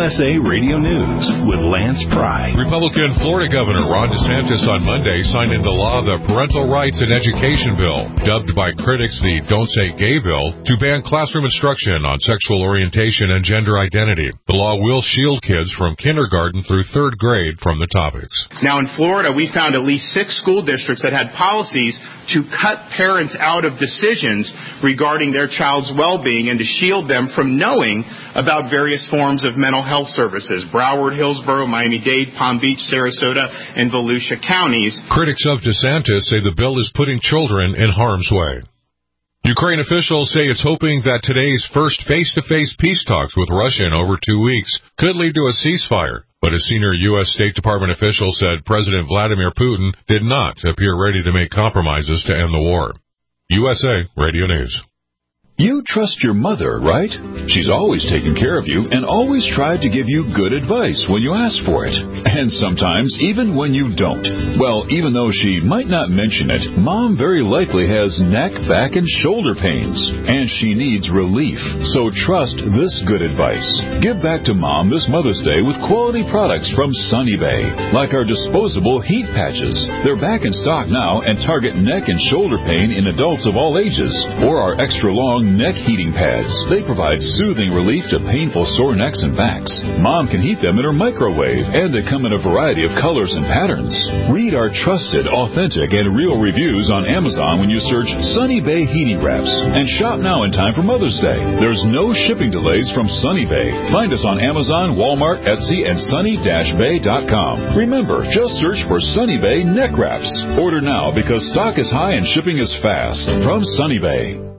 USA Radio News with Lance Pry. Republican Florida Governor Ron DeSantis on Monday signed into law the Parental Rights in Education Bill, dubbed by critics the Don't Say Gay Bill, to ban classroom instruction on sexual orientation and gender identity. The law will shield kids from kindergarten through third grade from the topics. Now in Florida, we found at least 6 school districts that had policies to cut parents out of decisions regarding their child's well-being and to shield them from knowing about various forms of mental health services. Broward, Hillsborough, Miami-Dade, Palm Beach, Sarasota, and Volusia counties. Critics of DeSantis say the bill is putting children in harm's way. Ukraine officials say it's hoping that today's first face-to-face peace talks with Russia in over 2 weeks could lead to a ceasefire. But a senior U.S. State Department official said President Vladimir Putin did not appear ready to make compromises to end the war. USA Radio News. You trust your mother, right? She's always taken care of you and always tried to give you good advice when you ask for it. And sometimes even when you don't. Well, even though she might not mention it, Mom very likely has neck, back, and shoulder pains. And she needs relief. So trust this good advice. Give back to Mom this Mother's Day with quality products from Sunny Bay. Like our disposable heat patches. They're back in stock now and target neck and shoulder pain in adults of all ages. Or our extra long neck heating pads. They provide soothing relief to painful sore necks and backs. Mom can heat them in her microwave, and they come in a variety of colors and patterns. Read our trusted, authentic, and real reviews on Amazon when you search Sunny Bay Heating Wraps. And shop now in time for Mother's Day. There's no shipping delays from Sunny Bay. Find us on Amazon, Walmart, Etsy, and sunny-bay.com. Remember, just search for Sunny Bay Neck Wraps. Order now because stock is high and shipping is fast. From Sunny Bay.